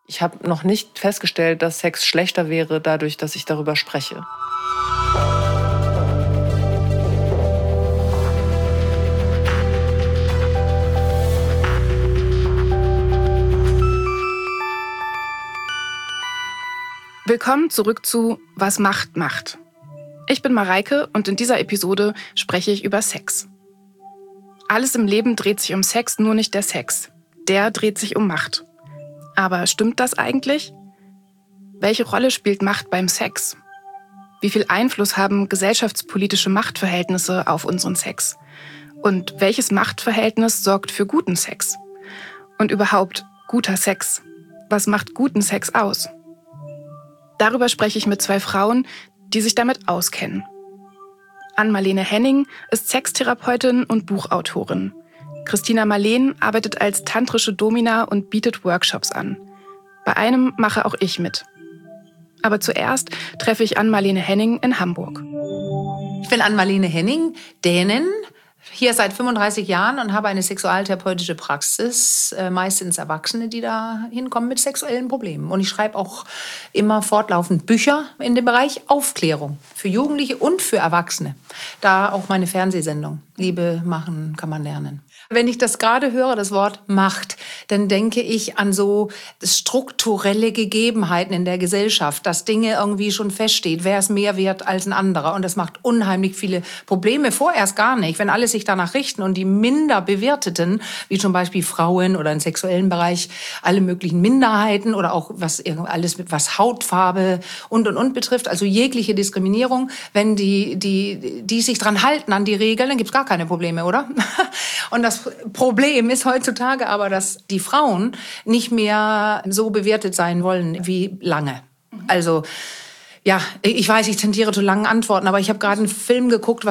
Ich habe noch nicht festgestellt, dass Sex schlechter wäre, dadurch, dass ich darüber spreche. Willkommen zurück zu Was Macht macht. Ich bin Mareike und in dieser Episode spreche ich über Sex. Alles im Leben dreht sich um Sex, nur nicht der Sex. Der dreht sich um Macht. Aber stimmt das eigentlich? Welche Rolle spielt Macht beim Sex? Wie viel Einfluss haben gesellschaftspolitische Machtverhältnisse auf unseren Sex? Und welches Machtverhältnis sorgt für guten Sex? Und überhaupt guter Sex? Was macht guten Sex aus? Darüber spreche ich mit 2 Frauen, die sich damit auskennen. Ann-Marlene Henning ist Sextherapeutin und Buchautorin. Christina Marleen arbeitet als tantrische Domina und bietet Workshops an. Bei einem mache auch ich mit. Aber zuerst treffe ich Ann-Marlene Henning in Hamburg. Ich bin Ann-Marlene Henning, Dänin, hier seit 35 Jahren und habe eine sexualtherapeutische Praxis, meistens Erwachsene, die da hinkommen mit sexuellen Problemen. Und ich schreibe auch immer fortlaufend Bücher in dem Bereich Aufklärung für Jugendliche und für Erwachsene. Da auch meine Fernsehsendung. Liebe machen kann man lernen. Wenn ich das gerade höre, das Wort Macht, dann denke ich an so strukturelle Gegebenheiten in der Gesellschaft, dass Dinge irgendwie schon feststeht, wer ist mehr wert als ein anderer. Und das macht unheimlich viele Probleme, vorerst gar nicht. Wenn alle sich danach richten und die minder bewerteten, wie zum Beispiel Frauen oder im sexuellen Bereich, alle möglichen Minderheiten oder auch was Hautfarbe und betrifft, also jegliche Diskriminierung, wenn die sich dran halten an die Regeln, dann gibt's gar keine Probleme, oder? Und das Problem ist heutzutage aber, dass die Frauen nicht mehr so bewertet sein wollen wie lange. Also, ja, ich weiß, ich tendiere zu langen Antworten, aber ich habe gerade einen Film geguckt,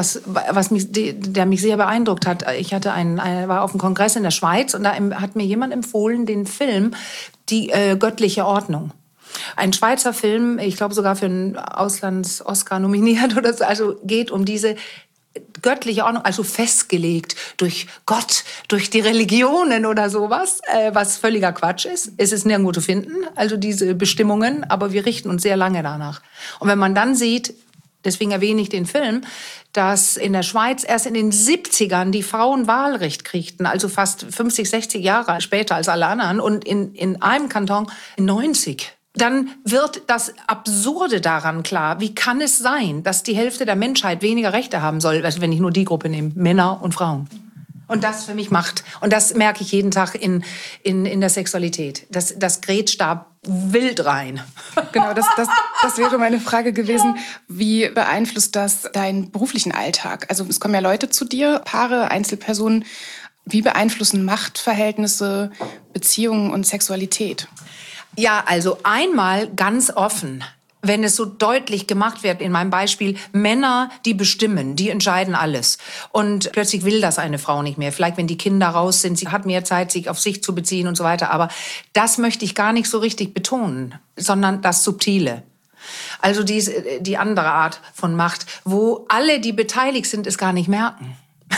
der mich sehr beeindruckt hat. Ich war auf einem Kongress in der Schweiz und da hat mir jemand empfohlen, den Film Die göttliche Ordnung. Ein Schweizer Film, ich glaube sogar für einen Auslands-Oscar nominiert oder so, also geht um diese göttliche Ordnung, also festgelegt durch Gott, durch die Religionen oder sowas, was völliger Quatsch ist. Es ist nirgendwo zu finden, also diese Bestimmungen, aber wir richten uns sehr lange danach. Und wenn man dann sieht, deswegen erwähne ich den Film, dass in der Schweiz erst in den 70ern die Frauen Wahlrecht kriegten, also fast 50, 60 Jahre später als alle anderen und in einem Kanton 90. Dann wird das Absurde daran klar. Wie kann es sein, dass die Hälfte der Menschheit weniger Rechte haben soll, also wenn ich nur die Gruppe nehme, Männer und Frauen? Und das für mich Macht. Und das merke ich jeden Tag in der Sexualität. Das grätscht da wild rein. Genau, das wäre meine Frage gewesen. Wie beeinflusst das deinen beruflichen Alltag? Also es kommen ja Leute zu dir, Paare, Einzelpersonen. Wie beeinflussen Machtverhältnisse, Beziehungen und Sexualität? Ja, also einmal ganz offen, wenn es so deutlich gemacht wird, in meinem Beispiel, Männer, die bestimmen, die entscheiden alles. Und plötzlich will das eine Frau nicht mehr. Vielleicht, wenn die Kinder raus sind, sie hat mehr Zeit, sich auf sich zu beziehen und so weiter. Aber das möchte ich gar nicht so richtig betonen, sondern das Subtile. Also die andere Art von Macht, wo alle, die beteiligt sind, es gar nicht merken.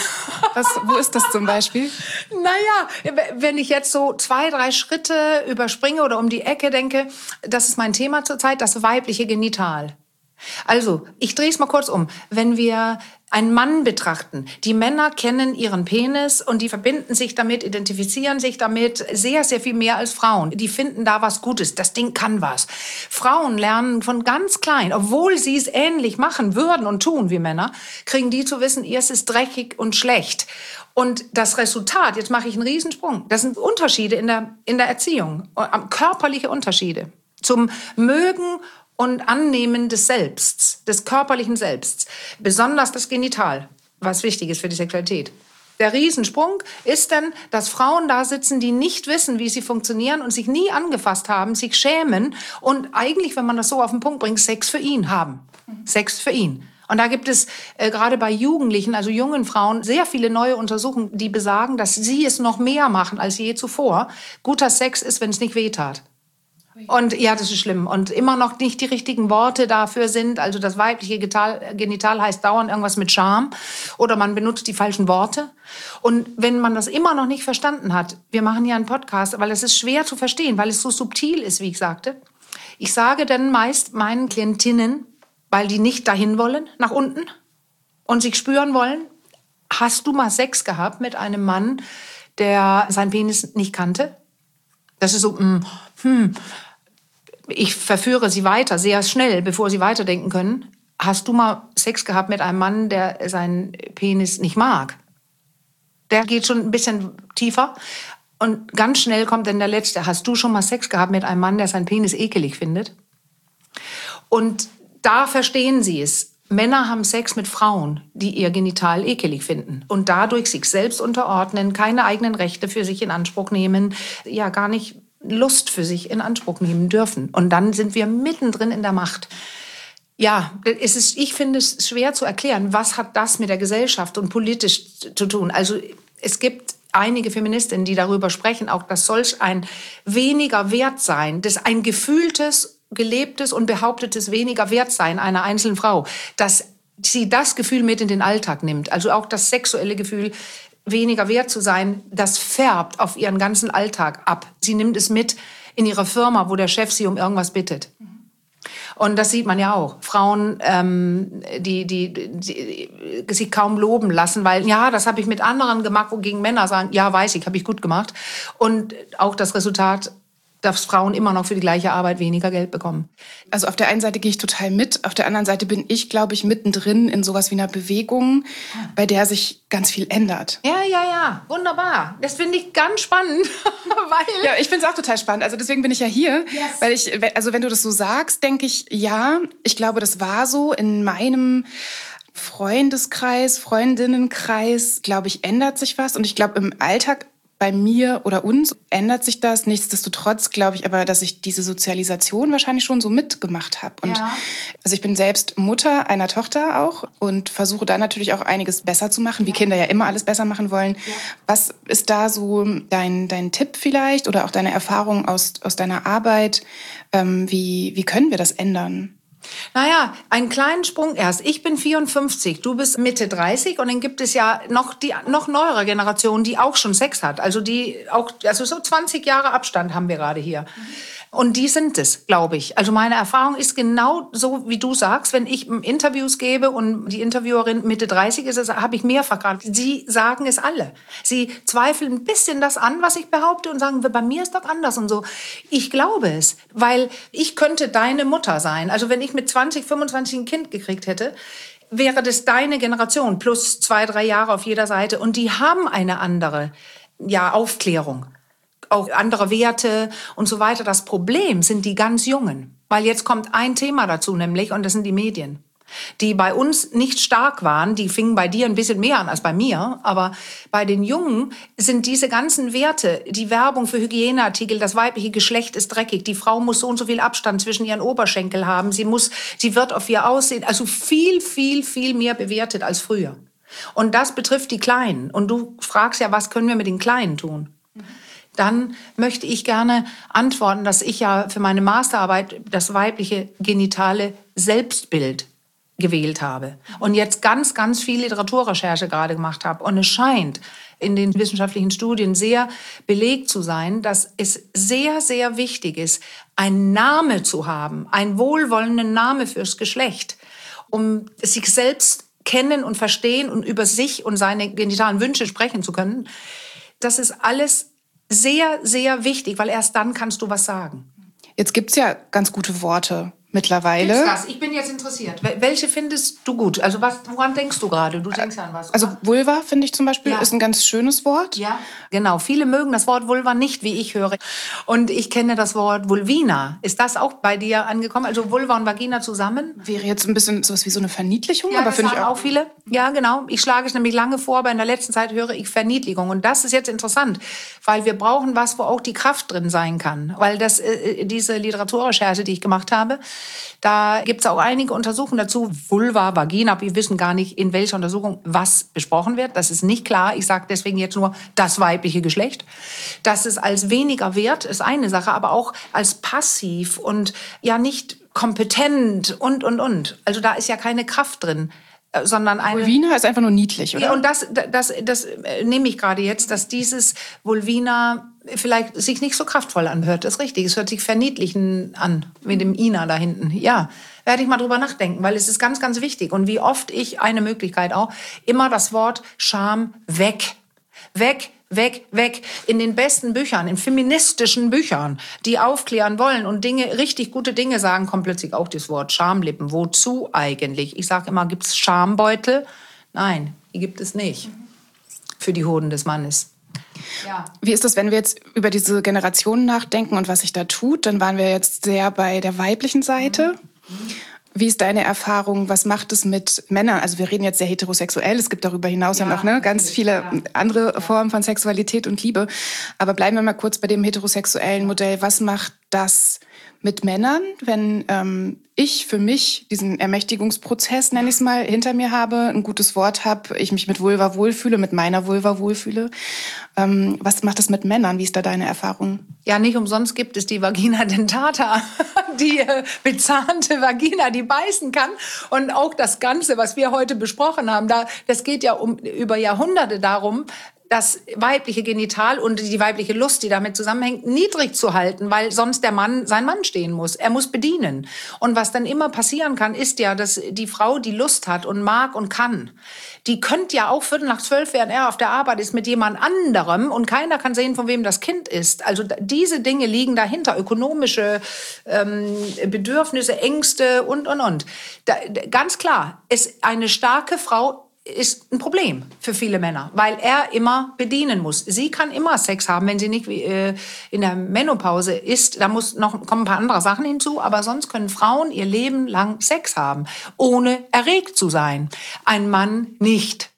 Wo ist das zum Beispiel? Naja, wenn ich jetzt so 2, 3 Schritte überspringe oder um die Ecke denke, das ist mein Thema zurzeit, das weibliche Genital. Also, ich drehe es mal kurz um. Wenn wir einen Mann betrachten, die Männer kennen ihren Penis und die verbinden sich damit, identifizieren sich damit sehr, sehr viel mehr als Frauen. Die finden da was Gutes, das Ding kann was. Frauen lernen von ganz klein, obwohl sie es ähnlich machen würden und tun wie Männer, kriegen die zu wissen, ihr ist dreckig und schlecht. Und das Resultat, jetzt mache ich einen Riesensprung, das sind Unterschiede in der Erziehung, körperliche Unterschiede zum Mögen und Annehmen des Selbsts, des körperlichen Selbsts. Besonders das Genital, was wichtig ist für die Sexualität. Der Riesensprung ist dann, dass Frauen da sitzen, die nicht wissen, wie sie funktionieren und sich nie angefasst haben, sich schämen und eigentlich, wenn man das so auf den Punkt bringt, Sex für ihn haben. Sex für ihn. Und da gibt es gerade bei Jugendlichen, also jungen Frauen, sehr viele neue Untersuchungen, die besagen, dass sie es noch mehr machen als je zuvor. Guter Sex ist, wenn es nicht wehtat. Und ja, das ist schlimm. Und immer noch nicht die richtigen Worte dafür sind. Also das weibliche Genital heißt dauernd irgendwas mit Scham. Oder man benutzt die falschen Worte. Und wenn man das immer noch nicht verstanden hat, wir machen ja einen Podcast, weil es ist schwer zu verstehen, weil es so subtil ist, wie ich sagte. Ich sage dann meist meinen Klientinnen, weil die nicht dahin wollen, nach unten, und sich spüren wollen, hast du mal Sex gehabt mit einem Mann, der seinen Penis nicht kannte? Das ist so, ich verführe sie weiter, sehr schnell, bevor sie weiterdenken können. Hast du mal Sex gehabt mit einem Mann, der seinen Penis nicht mag? Der geht schon ein bisschen tiefer. Und ganz schnell kommt dann der Letzte. Hast du schon mal Sex gehabt mit einem Mann, der seinen Penis ekelig findet? Und da verstehen sie es. Männer haben Sex mit Frauen, die ihr Genital ekelig finden. Und dadurch sich selbst unterordnen, keine eigenen Rechte für sich in Anspruch nehmen, ja gar nicht Lust für sich in Anspruch nehmen dürfen. Und dann sind wir mittendrin in der Macht. Ja, ich finde es schwer zu erklären, was hat das mit der Gesellschaft und politisch zu tun. Also es gibt einige Feministinnen, die darüber sprechen, auch das solch ein weniger Wertsein, das ein gefühltes, gelebtes und behauptetes weniger Wertsein einer einzelnen Frau, dass sie das Gefühl mit in den Alltag nimmt. Also auch das sexuelle Gefühl, weniger wert zu sein, das färbt auf ihren ganzen Alltag ab. Sie nimmt es mit in ihre Firma, wo der Chef sie um irgendwas bittet. Und das sieht man ja auch. Frauen, die sich kaum loben lassen, weil, ja, das habe ich mit anderen gemacht, wogegen Männer sagen, ja, weiß ich, habe ich gut gemacht. Und auch das Resultat, dass Frauen immer noch für die gleiche Arbeit weniger Geld bekommen. Also auf der einen Seite gehe ich total mit, auf der anderen Seite bin ich, glaube ich, mittendrin in sowas wie einer Bewegung, bei der sich ganz viel ändert. Ja, wunderbar. Das finde ich ganz spannend. Weil ja, ich finde es auch total spannend. Also deswegen bin ich ja hier, weil also wenn du das so sagst, denke ich, ja, ich glaube, das war so in meinem Freundeskreis, Freundinnenkreis, glaube ich, ändert sich was. Und ich glaube, im Alltag bei mir oder uns ändert sich das. Nichtsdestotrotz glaube ich aber, dass ich diese Sozialisation wahrscheinlich schon so mitgemacht habe. Und also ich bin selbst Mutter einer Tochter auch und versuche da natürlich auch einiges besser zu machen, wie Kinder ja immer alles besser machen wollen. Ja. Was ist da so dein Tipp vielleicht oder auch deine Erfahrung aus deiner Arbeit? Wie können wir das ändern? Naja, einen kleinen Sprung erst. Ich bin 54, du bist Mitte 30 und dann gibt es ja noch die noch neuere Generation, die auch schon Sex hat. Also so 20 Jahre Abstand haben wir gerade hier. Und die sind es, glaube ich. Also meine Erfahrung ist genau so, wie du sagst. Wenn ich Interviews gebe und die Interviewerin Mitte 30 ist, habe ich mehrfach gerade. Sie sagen es alle. Sie zweifeln ein bisschen das an, was ich behaupte und sagen, bei mir ist das anders und so. Ich glaube es, weil ich könnte deine Mutter sein. Also wenn ich mit 20, 25 ein Kind gekriegt hätte, wäre das deine Generation plus 2, 3 Jahre auf jeder Seite. Und die haben eine andere Aufklärung. Auch andere Werte und so weiter. Das Problem sind die ganz Jungen. Weil jetzt kommt ein Thema dazu, nämlich, und das sind die Medien, die bei uns nicht stark waren. Die fingen bei dir ein bisschen mehr an als bei mir. Aber bei den Jungen sind diese ganzen Werte, die Werbung für Hygieneartikel, das weibliche Geschlecht ist dreckig, die Frau muss so und so viel Abstand zwischen ihren Oberschenkel haben, sie wird auf ihr Aussehen, also viel, viel, viel mehr bewertet als früher. Und das betrifft die Kleinen. Und du fragst ja, was können wir mit den Kleinen tun? Dann möchte ich gerne antworten, dass ich ja für meine Masterarbeit das weibliche genitale Selbstbild gewählt habe und jetzt ganz, ganz viel Literaturrecherche gerade gemacht habe. Und es scheint in den wissenschaftlichen Studien sehr belegt zu sein, dass es sehr, sehr wichtig ist, einen Namen zu haben, einen wohlwollenden Namen fürs Geschlecht, um sich selbst kennen und verstehen und über sich und seine genitalen Wünsche sprechen zu können. Das ist alles sehr, sehr wichtig, weil erst dann kannst du was sagen. Jetzt gibt's ja ganz gute Worte mittlerweile. Gibt's das? Ich bin jetzt interessiert. Welche findest du gut? Also woran denkst du gerade? Du denkst an was. Also Vulva, finde ich zum Beispiel, ist ein ganz schönes Wort. Ja, genau. Viele mögen das Wort Vulva nicht, wie ich höre. Und ich kenne das Wort Vulvina. Ist das auch bei dir angekommen? Also Vulva und Vagina zusammen? Wäre jetzt ein bisschen sowas wie so eine Verniedlichung. Ja, aber das sagen ich auch viele. Ja, genau. Ich schlage es nämlich lange vor, aber in der letzten Zeit höre ich Verniedligung. Und das ist jetzt interessant, weil wir brauchen was, wo auch die Kraft drin sein kann. Weil diese Literaturrecherche, die ich gemacht habe, da gibt es auch einige Untersuchungen dazu. Vulva, Vagina, wir wissen gar nicht, in welcher Untersuchung was besprochen wird. Das ist nicht klar. Ich sage deswegen jetzt nur das weibliche Geschlecht. Dass es als weniger wert ist eine Sache, aber auch als passiv und ja nicht kompetent und. Also da ist ja keine Kraft drin. Sondern eine Vulvina ist einfach nur niedlich, oder? Ja, und das nehme ich gerade jetzt, dass dieses Vulvina vielleicht sich nicht so kraftvoll anhört. Das ist richtig. Es hört sich verniedlichen an mit dem Ina da hinten. Ja, werde ich mal drüber nachdenken, weil es ist ganz, ganz wichtig. Und wie oft ich, eine Möglichkeit auch, immer das Wort Scham weg. Weg. In den besten Büchern, in feministischen Büchern, die aufklären wollen und richtig gute Dinge sagen, kommt plötzlich auch das Wort Schamlippen. Wozu eigentlich? Ich sage immer, gibt es Schambeutel? Nein, die gibt es nicht. Für die Hoden des Mannes. Ja. Wie ist das, wenn wir jetzt über diese Generationen nachdenken und was sich da tut? Dann waren wir jetzt sehr bei der weiblichen Seite. Wie ist deine Erfahrung? Was macht es mit Männern? Also wir reden jetzt sehr heterosexuell. Es gibt darüber hinaus ja noch ganz viele andere Formen von Sexualität und Liebe. Aber bleiben wir mal kurz bei dem heterosexuellen Modell. Was macht das mit Männern, wenn ich für mich diesen Ermächtigungsprozess, nenne ich es mal, hinter mir habe, ein gutes Wort habe, ich mich mit Vulva wohlfühle, mit meiner Vulva wohlfühle? Was macht das mit Männern? Wie ist da deine Erfahrung? Ja, nicht umsonst gibt es die Vagina dentata, die bezahnte Vagina, die beißen kann. Und auch das Ganze, was wir heute besprochen haben, das geht ja über Jahrhunderte darum, das weibliche Genital und die weibliche Lust, die damit zusammenhängt, niedrig zu halten, weil sonst der Mann sein Mann stehen muss. Er muss bedienen. Und was dann immer passieren kann, ist ja, dass die Frau, die Lust hat und mag und kann, die könnte ja auch 11:45, während er auf der Arbeit ist, mit jemand anderem und keiner kann sehen, von wem das Kind ist. Also diese Dinge liegen dahinter, ökonomische Bedürfnisse, Ängste und. Ganz klar, eine starke Frau ist ein Problem für viele Männer, weil er immer bedienen muss. Sie kann immer Sex haben, wenn sie nicht in der Menopause ist. Da kommen ein paar andere Sachen hinzu, aber sonst können Frauen ihr Leben lang Sex haben, ohne erregt zu sein. Ein Mann nicht.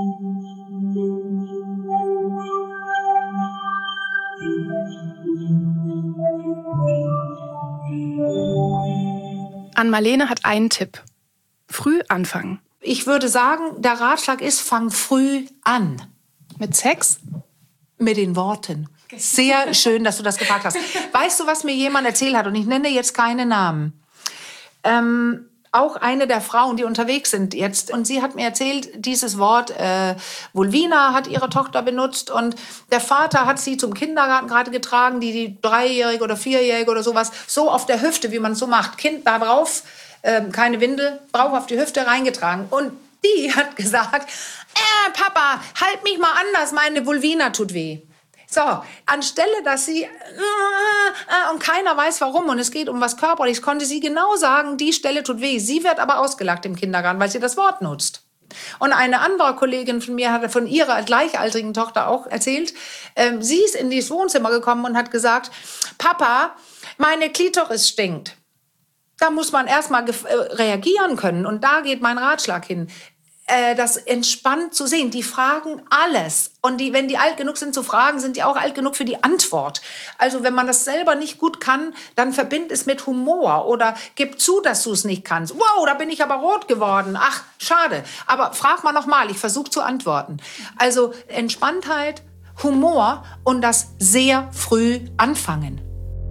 Ann-Marlene hat einen Tipp. Früh anfangen. Ich würde sagen, der Ratschlag ist, fang früh an. Mit Sex? Mit den Worten. Sehr schön, dass du das gefragt hast. Weißt du, was mir jemand erzählt hat? Und ich nenne jetzt keine Namen. Auch eine der Frauen, die unterwegs sind jetzt. Und sie hat mir erzählt, dieses Wort Vulvina hat ihre Tochter benutzt. Und der Vater hat sie zum Kindergarten gerade getragen, die 3-Jährige oder 4-Jährige oder sowas, so auf der Hüfte, wie man es so macht. Kind da drauf. Keine Windel, Bauch auf die Hüfte reingetragen. Und die hat gesagt, Papa, halt mich mal anders, meine Vulvina tut weh. So, anstelle, dass sie und keiner weiß warum und es geht um was Körperliches, konnte sie genau sagen, die Stelle tut weh. Sie wird aber ausgelacht im Kindergarten, weil sie das Wort nutzt. Und eine andere Kollegin von mir hat von ihrer gleichaltrigen Tochter auch erzählt, sie ist in das Wohnzimmer gekommen und hat gesagt, Papa, meine Klitoris stinkt. Da muss man erstmal reagieren können. Und da geht mein Ratschlag hin. Das entspannt zu sehen. Die fragen alles. Und wenn die alt genug sind zu fragen, sind die auch alt genug für die Antwort. Also wenn man das selber nicht gut kann, dann verbind es mit Humor. Oder gib zu, dass du es nicht kannst. Wow, da bin ich aber rot geworden. Ach, schade. Aber frag mal nochmal. Ich versuche zu antworten. Also Entspanntheit, Humor und das sehr früh anfangen.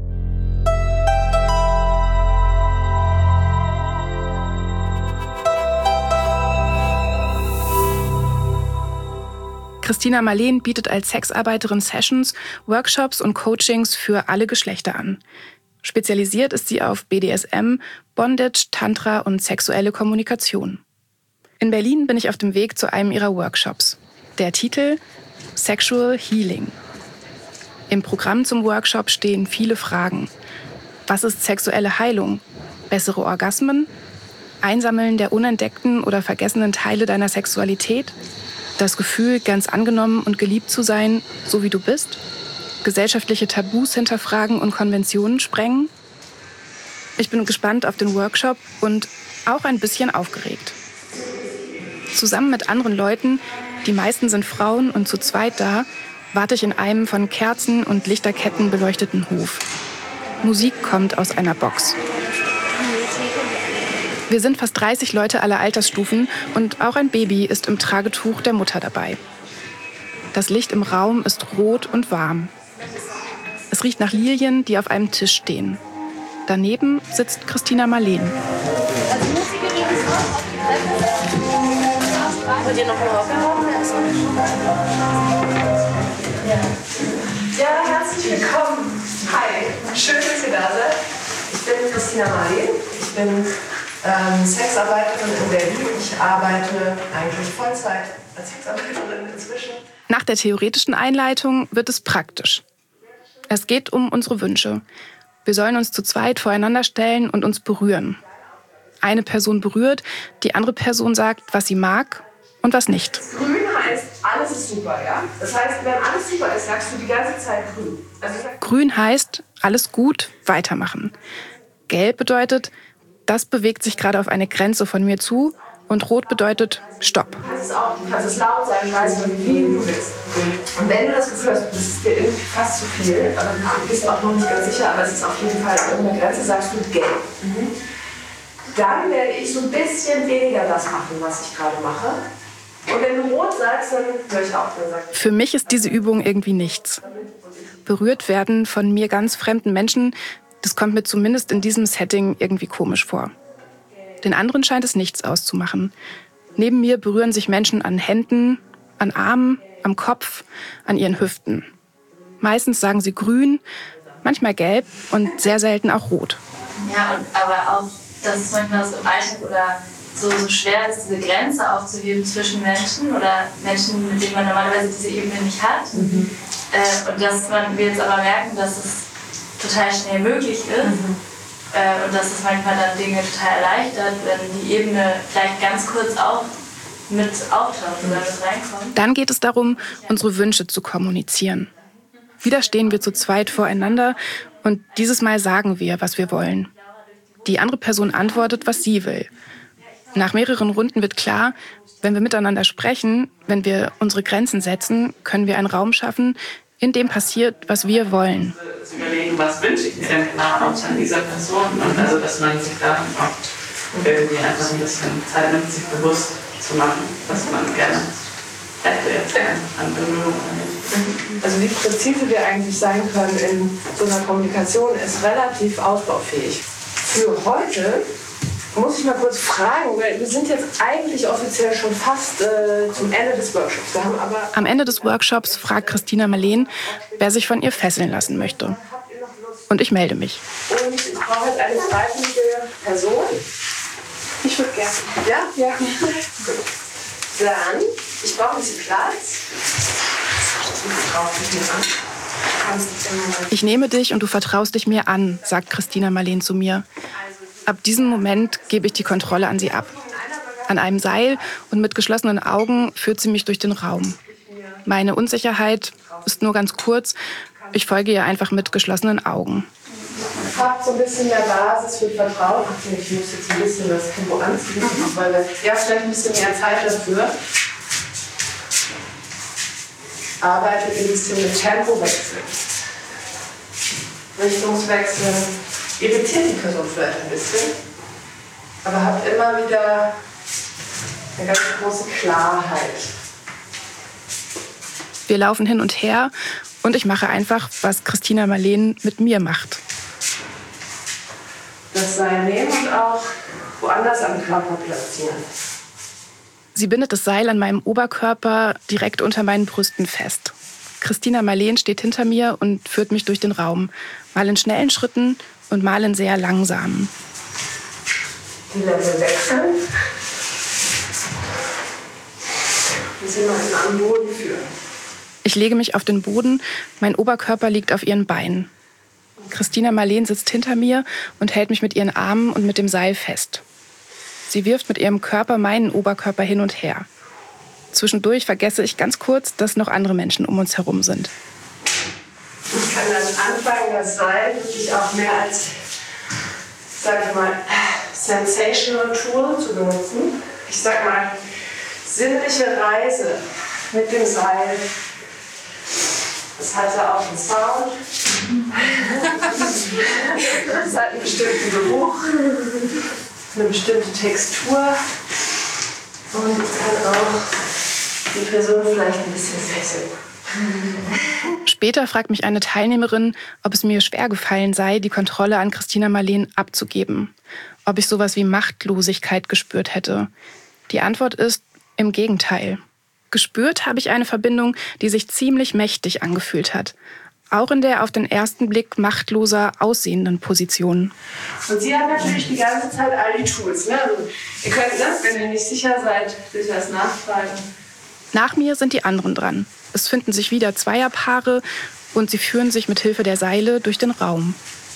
Christina Marleen bietet als Sexarbeiterin Sessions, Workshops und Coachings für alle Geschlechter an. Spezialisiert ist sie auf BDSM, Bondage, Tantra und sexuelle Kommunikation. In Berlin bin ich auf dem Weg zu einem ihrer Workshops. Der Titel Sexual Healing. Im Programm zum Workshop stehen viele Fragen. Was ist sexuelle Heilung? Bessere Orgasmen? Einsammeln der unentdeckten oder vergessenen Teile deiner Sexualität? Das Gefühl, ganz angenommen und geliebt zu sein, so wie du bist? Gesellschaftliche Tabus hinterfragen und Konventionen sprengen? Ich bin gespannt auf den Workshop und auch ein bisschen aufgeregt. Zusammen mit anderen Leuten, die meisten sind Frauen und zu zweit da, warte ich in einem von Kerzen und Lichterketten beleuchteten Hof. Musik kommt aus einer Box. Wir sind fast 30 Leute aller Altersstufen und auch ein Baby ist im Tragetuch der Mutter dabei. Das Licht im Raum ist rot und warm. Es riecht nach Lilien, die auf einem Tisch stehen. Daneben sitzt Christina Marleen. Ja, herzlich willkommen. Hi, schön, dass ihr da seid. Ich bin Christina Marleen. Ich bin Sexarbeiterin in Berlin. Ich arbeite eigentlich Vollzeit als Sexarbeiterin inzwischen. Nach der theoretischen Einleitung wird es praktisch. Es geht um unsere Wünsche. Wir sollen uns zu zweit voreinander stellen und uns berühren. Eine Person berührt, die andere Person sagt, was sie mag und was nicht. Grün heißt, alles ist super, ja? Das heißt, wenn alles super ist, sagst du die ganze Zeit grün. Grün heißt, alles gut, weitermachen. Gelb bedeutet, das bewegt sich gerade auf eine Grenze von mir zu. Und rot bedeutet Stopp. Du kannst es laut sagen, weißt du, wie du willst. Und wenn du das Gefühl hast, das ist dir irgendwie fast zu viel, aber du bist auch noch nicht ganz sicher, aber es ist auf jeden Fall an irgendeiner Grenze, sagst du gelb. Dann werde ich so ein bisschen weniger das machen, was ich gerade mache. Und wenn du rot sagst, dann höre ich auf. Für mich ist diese Übung irgendwie nichts. Berührt werden von mir ganz fremden Menschen, das kommt mir zumindest in diesem Setting irgendwie komisch vor. Den anderen scheint es nichts auszumachen. Neben mir berühren sich Menschen an Händen, an Armen, am Kopf, an ihren Hüften. Meistens sagen sie grün, manchmal gelb und sehr selten auch rot. Ja, aber auch, dass es manchmal so im Alltag oder so schwer ist, diese Grenze aufzuheben zwischen Menschen oder Menschen, mit denen man normalerweise diese Ebene nicht hat. Und dass wir jetzt aber merken, dass es total schnell möglich ist. Und dass es manchmal dann Dinge total erleichtert, wenn die Ebene vielleicht ganz kurz auch mit auftaucht oder mit reinkommt. Dann geht es darum, unsere Wünsche zu kommunizieren. Wieder stehen wir zu zweit voreinander und dieses Mal sagen wir, was wir wollen. Die andere Person antwortet, was sie will. Nach mehreren Runden wird klar, wenn wir miteinander sprechen, wenn wir unsere Grenzen setzen, können wir einen Raum schaffen, in dem passiert, was wir wollen. Zu überlegen, was wünsche ich mir denn genau an dieser Person und also, dass man sich da auch irgendwie einfach ein bisschen Zeit nimmt, sich bewusst zu machen, was man gerne hätte jetzt an Berührung. Also wie präzise wir eigentlich sein können in so einer Kommunikation ist relativ ausbaufähig. Für heute muss ich mal kurz fragen, weil wir sind jetzt eigentlich offiziell schon fast zum Ende des Workshops. Wir haben aber Am Ende des Workshops fragt Christina Marleen, wer sich von ihr fesseln lassen möchte. Und ich melde mich. Und ich brauche jetzt eine freiwillige Person. Ich würde gerne. Ja? Ja. Gut. Dann, ich brauche ein bisschen Platz. Ich nehme dich und du vertraust dich mir an, sagt Christina Marleen zu mir. Ab diesem Moment gebe ich die Kontrolle an sie ab. An einem Seil und mit geschlossenen Augen führt sie mich durch den Raum. Meine Unsicherheit ist nur ganz kurz. Ich folge ihr einfach mit geschlossenen Augen. Habt so ein bisschen mehr Basis für Vertrauen. Ich muss jetzt ein bisschen das Tempo anziehen, weil wir vielleicht ein bisschen mehr Zeit dafür. Arbeitet ein bisschen mit Tempowechsel. Richtungswechsel. Irritiert die Person vielleicht ein bisschen, aber habt immer wieder eine ganz große Klarheit. Wir laufen hin und her und ich mache einfach, was Christina Marleen mit mir macht. Das Seil nehmen und auch woanders am Körper platzieren. Sie bindet das Seil an meinem Oberkörper direkt unter meinen Brüsten fest. Christina Marleen steht hinter mir und führt mich durch den Raum, mal in schnellen Schritten und mal in sehr langsamen. Die Level wechseln. Wir sind noch am Boden führen. Ich lege mich auf den Boden, mein Oberkörper liegt auf ihren Beinen. Christina Marleen sitzt hinter mir und hält mich mit ihren Armen und mit dem Seil fest. Sie wirft mit ihrem Körper meinen Oberkörper hin und her. Zwischendurch vergesse ich ganz kurz, dass noch andere Menschen um uns herum sind. Ich kann dann anfangen, das Seil wirklich auch mehr als, sag ich mal, sensational Tool zu benutzen. Ich sag mal, sinnliche Reise mit dem Seil. Das hatte auch einen Sound. Das hat einen bestimmten Geruch, eine bestimmte Textur und kann auch die Person vielleicht ein bisschen fesseln. Später fragt mich eine Teilnehmerin, ob es mir schwer gefallen sei, die Kontrolle an Christina Marleen abzugeben. Ob ich sowas wie Machtlosigkeit gespürt hätte. Die Antwort ist, im Gegenteil. Gespürt habe ich eine Verbindung, die sich ziemlich mächtig angefühlt hat. Auch in der auf den ersten Blick machtloser aussehenden Position. Und Sie haben natürlich die ganze Zeit all die Tools. Ne? Also ihr könnt, wenn ihr nicht sicher seid, durchaus nachfragen. Nach mir sind die anderen dran. Es finden sich wieder Zweierpaare und sie führen sich mit Hilfe der Seile durch den Raum.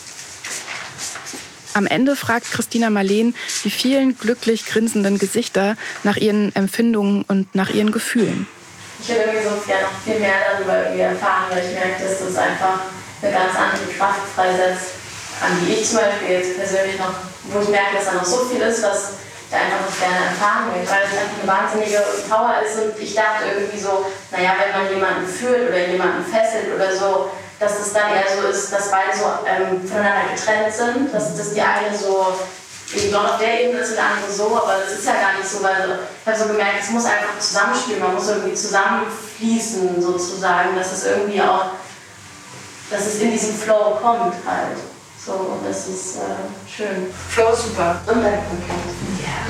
Am Ende fragt Christina Marleen die vielen glücklich grinsenden Gesichter nach ihren Empfindungen und nach ihren Gefühlen. Ich würde irgendwie so gerne noch viel mehr darüber erfahren, weil ich merke, dass das einfach eine ganz andere Kraft freisetzt, an die ich zum Beispiel jetzt persönlich noch, wo ich merke, dass da noch so viel ist, was ich einfach noch gerne erfahren will, weil es einfach eine wahnsinnige Power ist und ich dachte irgendwie so, naja, wenn man jemanden fühlt oder jemanden fesselt oder so, dass es dann eher so ist, dass beide so voneinander getrennt sind, dass die eine so eben dort auf der Ebene ist und der andere so, aber das ist ja gar nicht so, weil ich habe so gemerkt, es muss einfach zusammenspielen, man muss irgendwie zusammenfließen sozusagen, dass es irgendwie auch, dass es in diesen Flow kommt halt. So, und das ist schön. Flow super. Und dann komplett. Ja.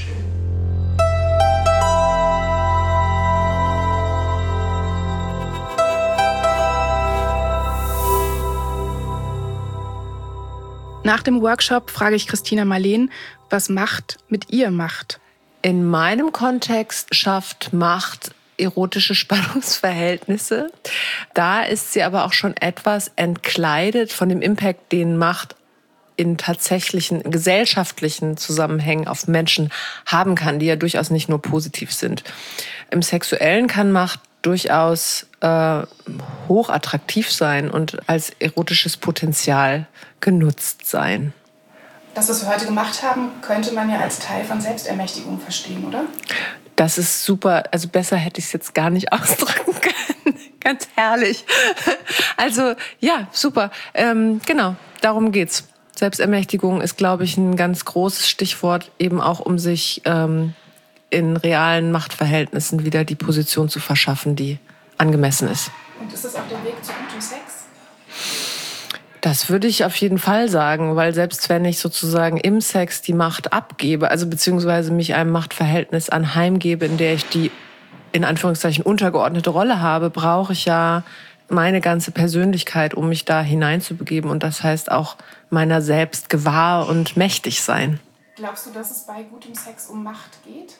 Nach dem Workshop frage ich Christina Marleen, was Macht mit ihr macht. In meinem Kontext schafft Macht erotische Spannungsverhältnisse. Da ist sie aber auch schon etwas entkleidet von dem Impact, den Macht in tatsächlichen gesellschaftlichen Zusammenhängen auf Menschen haben kann, die ja durchaus nicht nur positiv sind. Im Sexuellen kann Macht durchaus hochattraktiv sein und als erotisches Potenzial genutzt sein. Das, was wir heute gemacht haben, könnte man ja als Teil von Selbstermächtigung verstehen, oder? Das ist super, also besser hätte ich es jetzt gar nicht ausdrücken können. Ganz herrlich. Also ja, super. Genau, darum geht's. Selbstermächtigung ist, glaube ich, ein ganz großes Stichwort, eben auch um sich in realen Machtverhältnissen wieder die Position zu verschaffen, die angemessen ist. Und ist das auch der Weg zu gutem Sex? Das würde ich auf jeden Fall sagen, weil selbst wenn ich sozusagen im Sex die Macht abgebe, also beziehungsweise mich einem Machtverhältnis anheimgebe, in der ich die in Anführungszeichen untergeordnete Rolle habe, brauche ich ja meine ganze Persönlichkeit, um mich da hineinzubegeben. Und das heißt auch meiner selbst gewahr und mächtig sein. Glaubst du, dass es bei gutem Sex um Macht geht?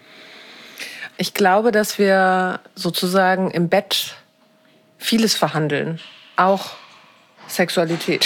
Ich glaube, dass wir sozusagen im Bett vieles verhandeln, auch Sexualität.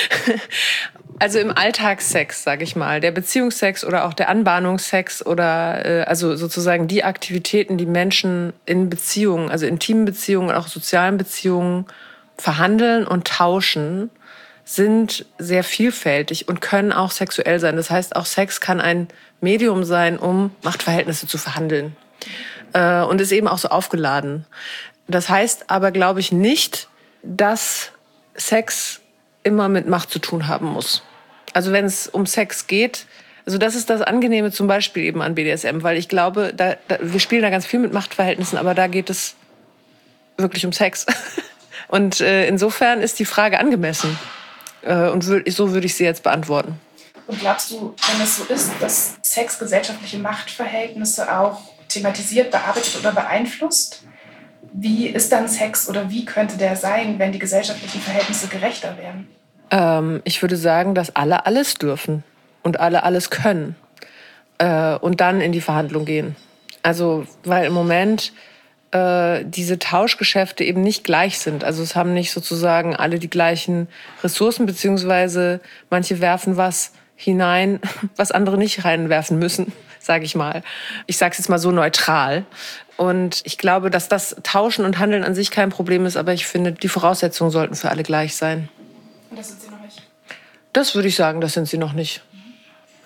Also im Alltagssex, sage ich mal, der Beziehungssex oder auch der Anbahnungssex oder also sozusagen die Aktivitäten, die Menschen in Beziehungen, also intimen Beziehungen und auch sozialen Beziehungen verhandeln und tauschen, sind sehr vielfältig und können auch sexuell sein. Das heißt, auch Sex kann ein Medium sein, um Machtverhältnisse zu verhandeln. Und ist eben auch so aufgeladen. Das heißt aber, glaube ich, nicht, dass Sex immer mit Macht zu tun haben muss. Also wenn es um Sex geht, also das ist das Angenehme zum Beispiel eben an BDSM, weil ich glaube, wir spielen da ganz viel mit Machtverhältnissen, aber da geht es wirklich um Sex. Und insofern ist die Frage angemessen. Und so würde ich sie jetzt beantworten. Und glaubst du, wenn es so ist, dass Sex gesellschaftliche Machtverhältnisse auch thematisiert, bearbeitet oder beeinflusst? Wie ist dann Sex oder wie könnte der sein, wenn die gesellschaftlichen Verhältnisse gerechter werden? Ich würde sagen, dass alle alles dürfen und alle alles können und dann in die Verhandlung gehen. Also, weil im Moment diese Tauschgeschäfte eben nicht gleich sind. Also es haben nicht sozusagen alle die gleichen Ressourcen, beziehungsweise manche werfen was hinein, was andere nicht reinwerfen müssen, sage ich mal. Ich sage es jetzt mal so neutral. Und ich glaube, dass das Tauschen und Handeln an sich kein Problem ist, aber ich finde, die Voraussetzungen sollten für alle gleich sein. Und das sind sie noch nicht? Das würde ich sagen, das sind sie noch nicht.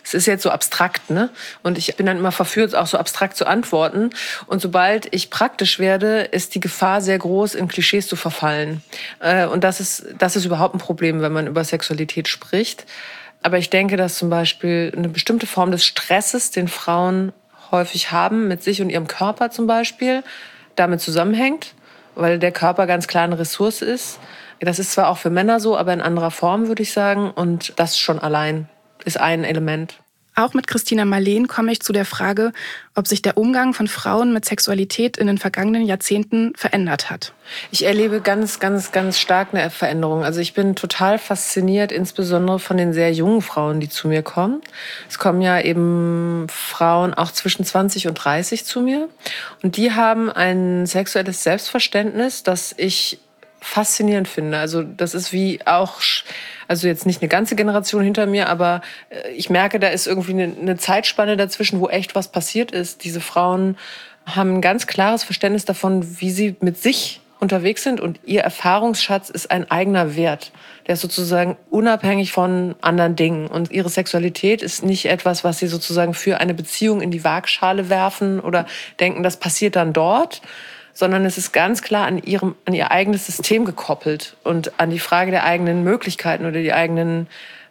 Es ist jetzt so abstrakt, ne? Und ich bin dann immer verführt, auch so abstrakt zu antworten. Und sobald ich praktisch werde, ist die Gefahr sehr groß, in Klischees zu verfallen. Und das ist überhaupt ein Problem, wenn man über Sexualität spricht. Aber ich denke, dass zum Beispiel eine bestimmte Form des Stresses, den Frauen häufig haben, mit sich und ihrem Körper zum Beispiel, damit zusammenhängt, weil der Körper ganz klar eine Ressource ist. Das ist zwar auch für Männer so, aber in anderer Form, würde ich sagen. Und das schon allein ist ein Element. Auch mit Christina Marleen komme ich zu der Frage, ob sich der Umgang von Frauen mit Sexualität in den vergangenen Jahrzehnten verändert hat. Ich erlebe ganz, ganz, ganz stark eine Veränderung. Also ich bin total fasziniert, insbesondere von den sehr jungen Frauen, die zu mir kommen. Es kommen ja eben Frauen auch zwischen 20 und 30 zu mir. Und die haben ein sexuelles Selbstverständnis, das ich faszinierend finde. Also das ist wie auch, also jetzt nicht eine ganze Generation hinter mir, aber ich merke, da ist irgendwie eine Zeitspanne dazwischen, wo echt was passiert ist. Diese Frauen haben ein ganz klares Verständnis davon, wie sie mit sich unterwegs sind und ihr Erfahrungsschatz ist ein eigener Wert. Der ist sozusagen unabhängig von anderen Dingen. Und ihre Sexualität ist nicht etwas, was sie sozusagen für eine Beziehung in die Waagschale werfen oder denken, das passiert dann dort, sondern es ist ganz klar an ihr eigenes System gekoppelt und an die Frage der eigenen Möglichkeiten oder die eigenen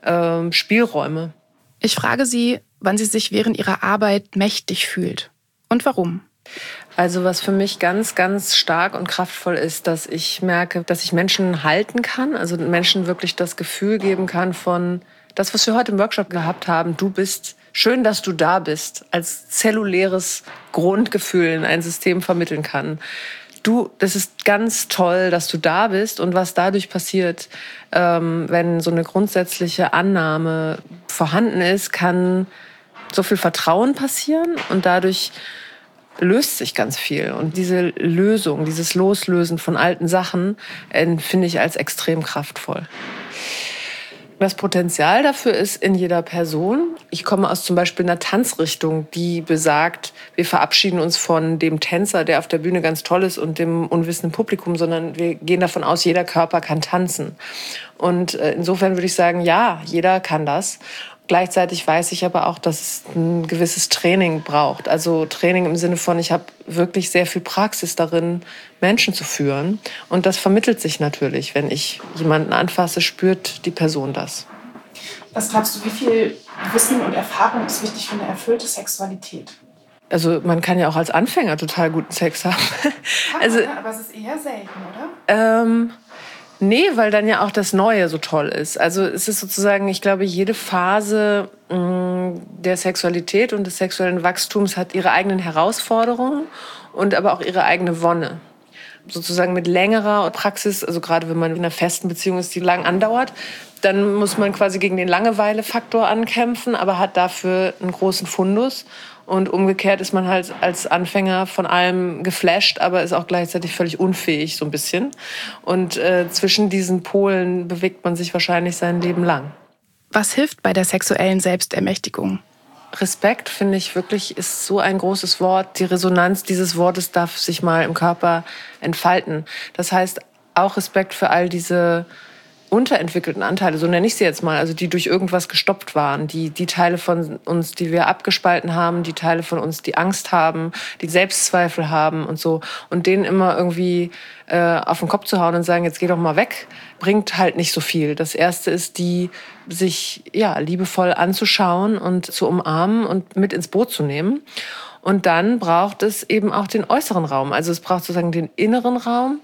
Spielräume. Ich frage sie, wann sie sich während ihrer Arbeit mächtig fühlt und warum. Also was für mich ganz, ganz stark und kraftvoll ist, dass ich merke, dass ich Menschen halten kann, also Menschen wirklich das Gefühl geben kann von das, was wir heute im Workshop gehabt haben, du bist schön, dass du da bist, als zelluläres Grundgefühl in ein System vermitteln kann. Das ist ganz toll, dass du da bist und was dadurch passiert, wenn so eine grundsätzliche Annahme vorhanden ist, kann so viel Vertrauen passieren und dadurch löst sich ganz viel. Und diese Lösung, dieses Loslösen von alten Sachen, finde ich als extrem kraftvoll. Das Potenzial dafür ist in jeder Person. Ich komme aus zum Beispiel einer Tanzrichtung, die besagt, wir verabschieden uns von dem Tänzer, der auf der Bühne ganz toll ist und dem unwissenden Publikum, sondern wir gehen davon aus, jeder Körper kann tanzen. Und insofern würde ich sagen, ja, jeder kann das. Gleichzeitig weiß ich aber auch, dass es ein gewisses Training braucht. Also Training im Sinne von, ich habe wirklich sehr viel Praxis darin, Menschen zu führen. Und das vermittelt sich natürlich. Wenn ich jemanden anfasse, spürt die Person das. Was glaubst du, wie viel Wissen und Erfahrung ist wichtig für eine erfüllte Sexualität? Also man kann ja auch als Anfänger total guten Sex haben. Aber es ist eher selten, oder? Nee, weil dann ja auch das Neue so toll ist. Also es ist sozusagen, ich glaube, jede Phase der Sexualität und des sexuellen Wachstums hat ihre eigenen Herausforderungen und aber auch ihre eigene Wonne. Sozusagen mit längerer Praxis, also gerade wenn man in einer festen Beziehung ist, die lang andauert, dann muss man quasi gegen den Langeweile-Faktor ankämpfen, aber hat dafür einen großen Fundus. Und umgekehrt ist man halt als Anfänger von allem geflasht, aber ist auch gleichzeitig völlig unfähig, so ein bisschen. Und zwischen diesen Polen bewegt man sich wahrscheinlich sein Leben lang. Was hilft bei der sexuellen Selbstermächtigung? Respekt, finde ich wirklich, ist so ein großes Wort. Die Resonanz dieses Wortes darf sich mal im Körper entfalten. Das heißt, auch Respekt für all diese unterentwickelten Anteile, so nenne ich sie jetzt mal, also die durch irgendwas gestoppt waren, die Teile von uns, die wir abgespalten haben, die Teile von uns, die Angst haben, die Selbstzweifel haben und so. Und denen immer irgendwie auf den Kopf zu hauen und sagen, jetzt geh doch mal weg, bringt halt nicht so viel. Das Erste ist, die sich liebevoll anzuschauen und zu umarmen und mit ins Boot zu nehmen. Und dann braucht es eben auch den äußeren Raum. Also es braucht sozusagen den inneren Raum,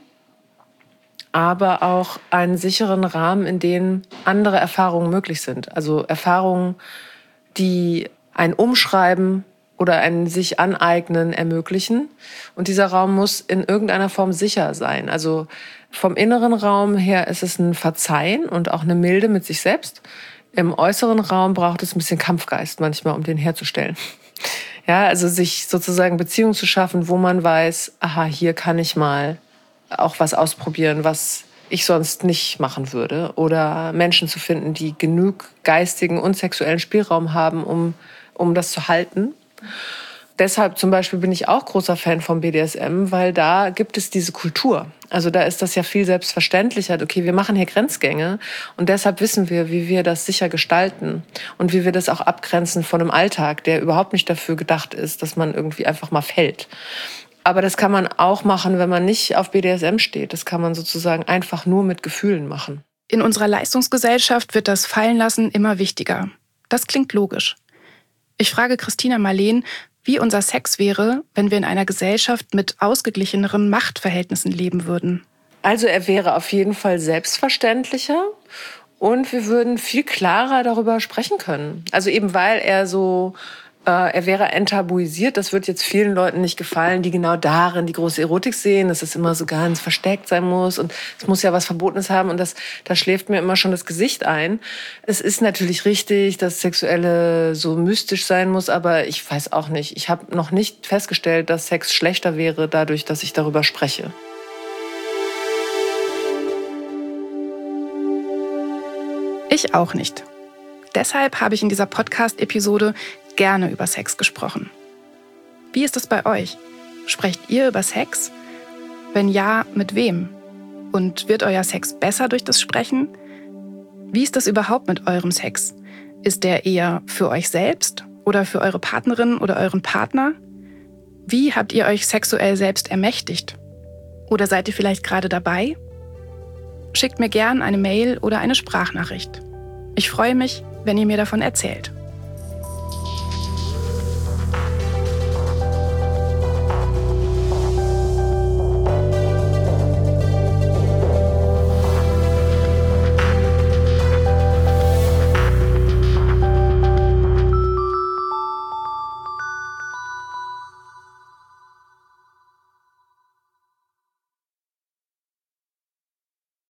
aber auch einen sicheren Rahmen, in dem andere Erfahrungen möglich sind. Also Erfahrungen, die ein Umschreiben oder ein sich aneignen ermöglichen. Und dieser Raum muss in irgendeiner Form sicher sein. Also vom inneren Raum her ist es ein Verzeihen und auch eine Milde mit sich selbst. Im äußeren Raum braucht es ein bisschen Kampfgeist manchmal, um den herzustellen. Ja, also sich sozusagen Beziehungen zu schaffen, wo man weiß, aha, hier kann ich mal auch was ausprobieren, was ich sonst nicht machen würde. Oder Menschen zu finden, die genug geistigen und sexuellen Spielraum haben, um das zu halten. deshalb zum Beispiel bin ich auch großer Fan vom BDSM, weil da gibt es diese Kultur. Also da ist das ja viel selbstverständlicher. Okay, wir machen hier Grenzgänge und deshalb wissen wir, wie wir das sicher gestalten und wie wir das auch abgrenzen von einem Alltag, der überhaupt nicht dafür gedacht ist, dass man irgendwie einfach mal fällt. Aber das kann man auch machen, wenn man nicht auf BDSM steht. Das kann man sozusagen einfach nur mit Gefühlen machen. In unserer Leistungsgesellschaft wird das Fallenlassen immer wichtiger. Das klingt logisch. Ich frage Christina Marleen, wie unser Sex wäre, wenn wir in einer Gesellschaft mit ausgeglicheneren Machtverhältnissen leben würden. Also er wäre auf jeden Fall selbstverständlicher und wir würden viel klarer darüber sprechen können. Also eben weil er wäre enttabuisiert. Das wird jetzt vielen Leuten nicht gefallen, die genau darin die große Erotik sehen, dass es immer so ganz versteckt sein muss und es muss ja was Verbotenes haben und da schläft mir immer schon das Gesicht ein. Es ist natürlich richtig, dass Sexuelle so mystisch sein muss, aber ich weiß auch nicht. Ich habe noch nicht festgestellt, dass Sex schlechter wäre dadurch, dass ich darüber spreche. Ich auch nicht. Deshalb habe ich in dieser Podcast-Episode gerne über Sex gesprochen. Wie ist es bei euch? Sprecht ihr über Sex? Wenn ja, mit wem? Und wird euer Sex besser durch das Sprechen? Wie ist das überhaupt mit eurem Sex? Ist der eher für euch selbst oder für eure Partnerin oder euren Partner? Wie habt ihr euch sexuell selbst ermächtigt? Oder seid ihr vielleicht gerade dabei? Schickt mir gern eine Mail oder eine Sprachnachricht. Ich freue mich, wenn ihr mir davon erzählt.